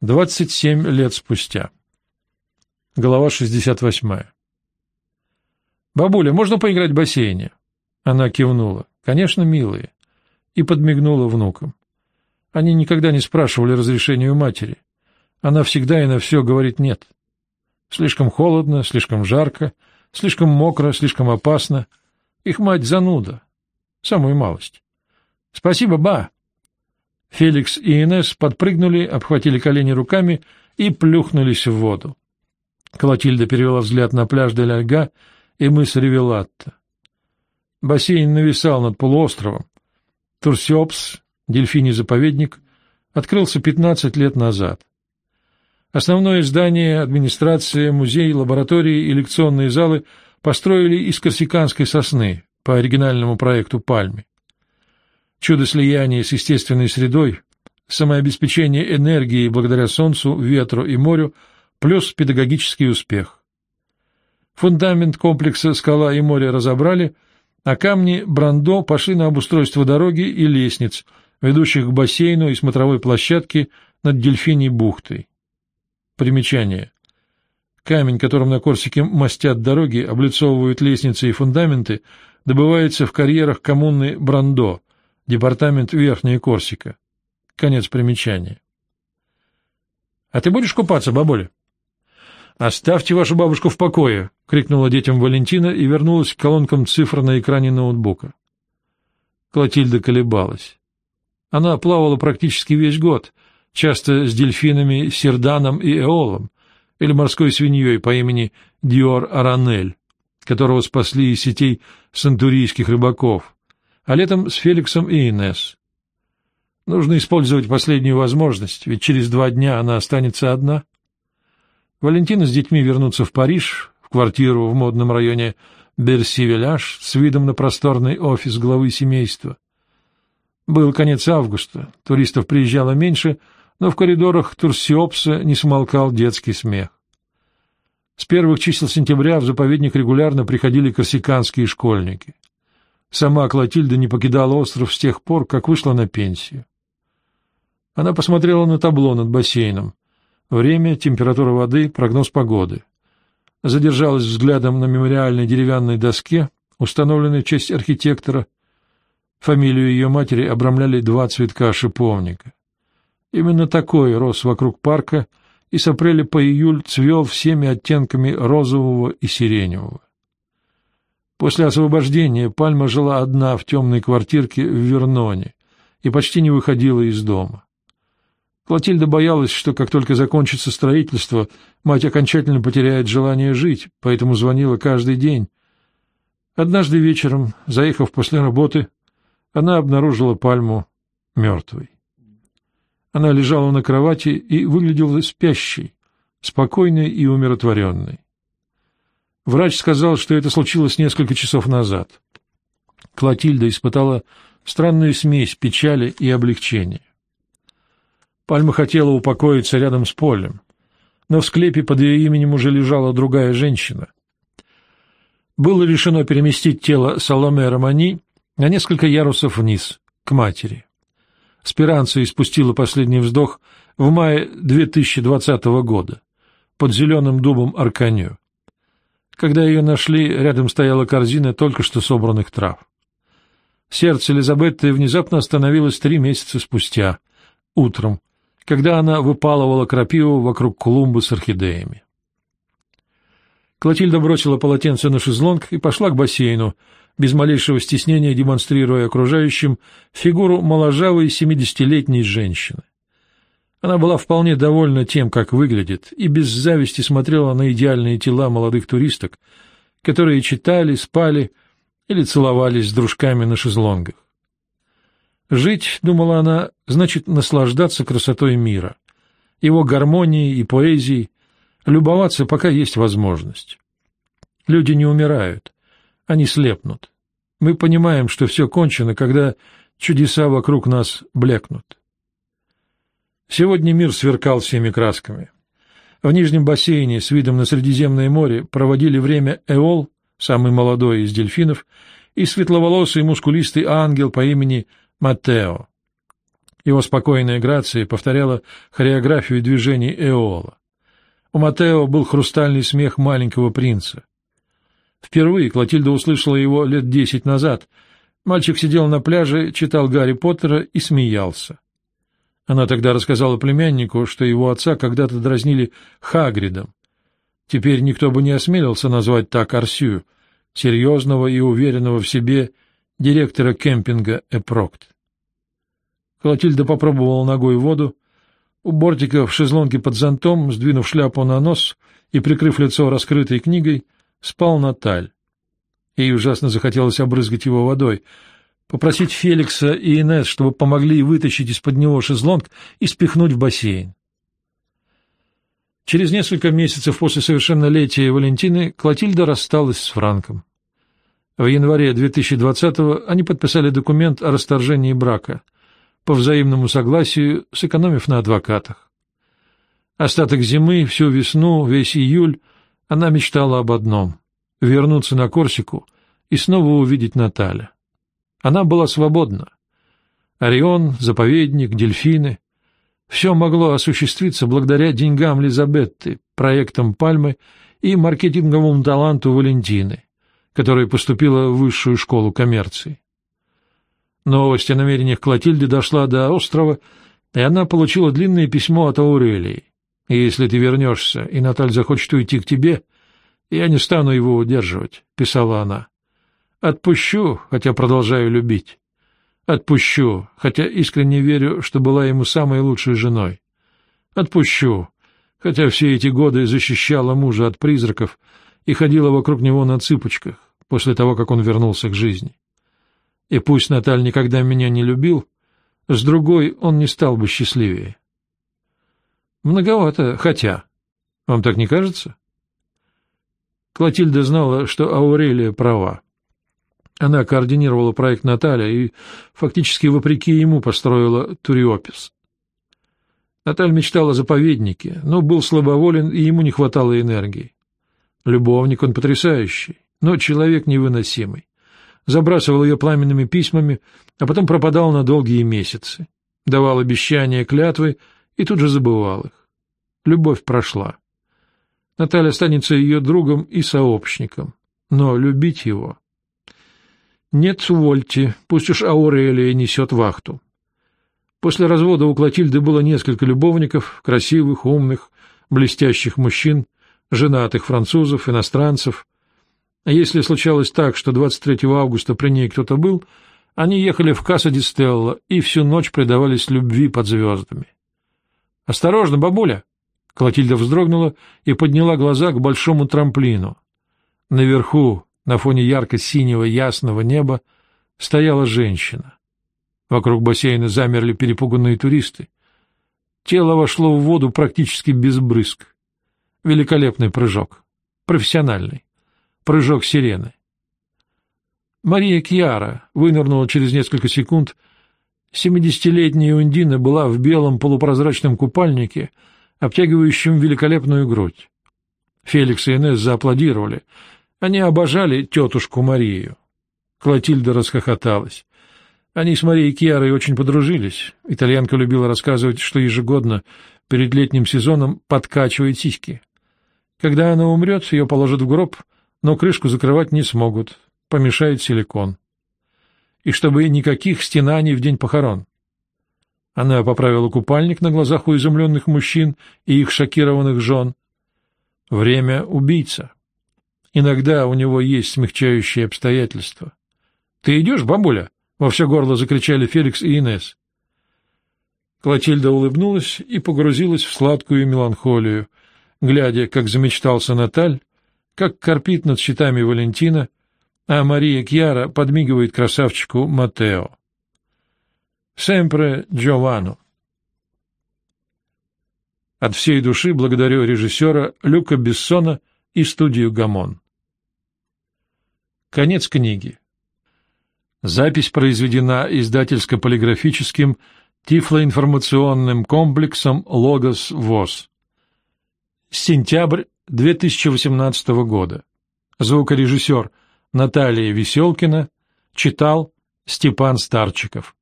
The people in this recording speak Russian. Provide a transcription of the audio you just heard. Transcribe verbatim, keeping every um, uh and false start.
двадцать семь лет спустя. Глава шестьдесят восьмая. «Бабуля, можно поиграть в бассейне?» Она кивнула. «Конечно, милые», и подмигнула внукам. Они никогда не спрашивали разрешения у матери. Она всегда и на все говорит «нет». Слишком холодно, слишком жарко, слишком мокро, слишком опасно. Их мать зануда. Самую малость. «Спасибо, ба!» Феликс и Инесс подпрыгнули, обхватили колени руками и плюхнулись в воду. Клотильда перевела взгляд на пляж Дель Альга и мыс Ревелатто. Бассейн нависал над полуостровом. Турсиопс, дельфиний заповедник, открылся пятнадцать лет назад. Основное здание, администрация, музей, лаборатории и лекционные залы построили из корсиканской сосны по оригинальному проекту Пальми. Чудо слияния с естественной средой, самообеспечение энергией благодаря солнцу, ветру и морю, плюс педагогический успех. Фундамент комплекса «Скала и море» разобрали, а камни Брандо пошли на обустройство дороги и лестниц, ведущих к бассейну и смотровой площадке над Дельфиней бухтой. Примечание. Камень, которым на Корсике мастят дороги, облицовывают лестницы и фундаменты, добывается в карьерах коммуны Брандо, департамент Верхняя Корсика. Конец примечания. — А ты будешь купаться, бабуля? — Оставьте вашу бабушку в покое! — крикнула детям Валентина и вернулась к колонкам цифр на экране ноутбука. Клотильда колебалась. Она плавала практически весь год, часто с дельфинами Серданом и Эолом, или морской свиньей по имени Диор Аранель, которого спасли из сетей сантурийских рыбаков, а летом с Феликсом и Инесс. Нужно использовать последнюю возможность, ведь через два дня она останется одна. Валентина с детьми вернутся в Париж, в квартиру в модном районе Берси-Виляж с видом на просторный офис главы семейства. Был конец августа, туристов приезжало меньше, но в коридорах Турсиопса не смолкал детский смех. С первых чисел сентября в заповедник регулярно приходили корсиканские школьники. Сама Клотильда не покидала остров с тех пор, как вышла на пенсию. Она посмотрела на табло над бассейном. Время, температура воды, прогноз погоды. Задержалась взглядом на мемориальной деревянной доске, установленной в честь архитектора. Фамилию ее матери обрамляли два цветка шиповника. Именно такой рос вокруг парка и с апреля по июль цвел всеми оттенками розового и сиреневого. После освобождения Пальма жила одна в темной квартирке в Верноне и почти не выходила из дома. Клотильда боялась, что как только закончится строительство, мать окончательно потеряет желание жить, поэтому звонила каждый день. Однажды вечером, заехав после работы, она обнаружила Пальму мертвой. Она лежала на кровати и выглядела спящей, спокойной и умиротворенной. Врач сказал, что это случилось несколько часов назад. Клотильда испытала странную смесь печали и облегчения. Пальма хотела упокоиться рядом с Полем, но в склепе под ее именем уже лежала другая женщина. Было решено переместить тело Саломе Романи на несколько ярусов вниз, к матери. Спиранца испустила последний вздох в мае две тысячи двадцатого года под зеленым дубом Арканью. Когда ее нашли, рядом стояла корзина только что собранных трав. Сердце Элизабетты внезапно остановилось три месяца спустя, утром, когда она выпалывала крапиву вокруг клумбы с орхидеями. Клотильда бросила полотенце на шезлонг и пошла к бассейну, без малейшего стеснения демонстрируя окружающим фигуру моложавой семидесятилетней женщины. Она была вполне довольна тем, как выглядит, и без зависти смотрела на идеальные тела молодых туристок, которые читали, спали или целовались с дружками на шезлонгах. Жить, думала она, значит наслаждаться красотой мира, его гармонией и поэзией, любоваться, пока есть возможность. Люди не умирают. Они слепнут. Мы понимаем, что все кончено, когда чудеса вокруг нас блекнут. Сегодня мир сверкал всеми красками. В нижнем бассейне с видом на Средиземное море проводили время Эол, самый молодой из дельфинов, и светловолосый мускулистый ангел по имени Маттео. Его спокойная грация повторяла хореографию движений Эола. У Матео был хрустальный смех маленького принца. Впервые Клотильда услышала его лет десять назад. Мальчик сидел на пляже, читал Гарри Поттера и смеялся. Она тогда рассказала племяннику, что его отца когда-то дразнили Хагридом. Теперь никто бы не осмелился назвать так Арсию, серьезного и уверенного в себе директора кемпинга Эпрокт. Клотильда попробовала ногой воду. У бортика в шезлонге под зонтом, сдвинув шляпу на нос и прикрыв лицо раскрытой книгой, спал Наталь. Ей ужасно захотелось обрызгать его водой, попросить Феликса и Инесс, чтобы помогли вытащить из-под него шезлонг и спихнуть в бассейн. Через несколько месяцев после совершеннолетия Валентины Клотильда рассталась с Франком. В январе две тысячи двадцатого они подписали документ о расторжении брака, по взаимному согласию, сэкономив на адвокатах. Остаток зимы, всю весну, весь июль она мечтала об одном — вернуться на Корсику и снова увидеть Наталя. Она была свободна. Орион, заповедник, дельфины — все могло осуществиться благодаря деньгам Лизабетты, проектам Пальмы и маркетинговому таланту Валентины, которая поступила в высшую школу коммерции. Новость о намерениях Клотильды дошла до острова, и она получила длинное письмо от Аурелии. «И если ты вернешься, и Наталь захочет уйти к тебе, я не стану его удерживать», — писала она. «Отпущу, хотя продолжаю любить. Отпущу, хотя искренне верю, что была ему самой лучшей женой. Отпущу, хотя все эти годы защищала мужа от призраков и ходила вокруг него на цыпочках после того, как он вернулся к жизни. И пусть Наталь никогда меня не любил, с другой он не стал бы счастливее». Многовато, хотя. Вам так не кажется? Клотильда знала, что Аурелия права. Она координировала проект Наталя и фактически вопреки ему построила Туриопис. Наталь мечтал о заповеднике, но был слабоволен, и ему не хватало энергии. Любовник он потрясающий, но человек невыносимый. Забрасывал ее пламенными письмами, а потом пропадал на долгие месяцы. Давал обещания, клятвы и тут же забывал их. Любовь прошла. Наталья останется ее другом и сообщником, но любить его... Нет, увольте, пусть уж Аурелия несет вахту. После развода у Клотильды было несколько любовников, красивых, умных, блестящих мужчин, женатых французов, иностранцев. А если случалось так, что двадцать третьего августа при ней кто-то был, они ехали в Касса-ди-Стелла и всю ночь предавались любви под звездами. «Осторожно, бабуля!» Клотильда вздрогнула и подняла глаза к большому трамплину. Наверху, на фоне ярко-синего ясного неба, стояла женщина. Вокруг бассейна замерли перепуганные туристы. Тело вошло в воду практически без брызг. Великолепный прыжок. Профессиональный. Прыжок сирены. Мария Кьяра вынырнула через несколько секунд. Семидесятилетняя Ундина была в белом полупрозрачном купальнике, обтягивающем великолепную грудь. Феликс и Инесс зааплодировали. Они обожали тетушку Марию. Клотильда расхохоталась. Они с Марией Кьярой очень подружились. Итальянка любила рассказывать, что ежегодно перед летним сезоном подкачивает сиськи. Когда она умрет, ее положат в гроб, но крышку закрывать не смогут, помешает силикон. И чтобы никаких стенаний в день похорон. Она поправила купальник на глазах у изумленных мужчин и их шокированных жен. Время убийца. Иногда у него есть смягчающие обстоятельства. — Ты идешь, бабуля? — во все горло закричали Феликс и Инесс. Клотильда улыбнулась и погрузилась в сладкую меланхолию, глядя, как замечтался Наталь, как корпит над щитами Валентина, а Мария Кьяра подмигивает красавчику Матео. «Семпре Джованну». От всей души благодарю режиссера Люка Бессона и студию «Гамон». Конец книги. Запись произведена издательско-полиграфическим тифлоинформационным комплексом «Логос ВОС». Сентябрь две тысячи восемнадцатого года. Звукорежиссер Наталья Веселкина. Читал Степан Старчиков.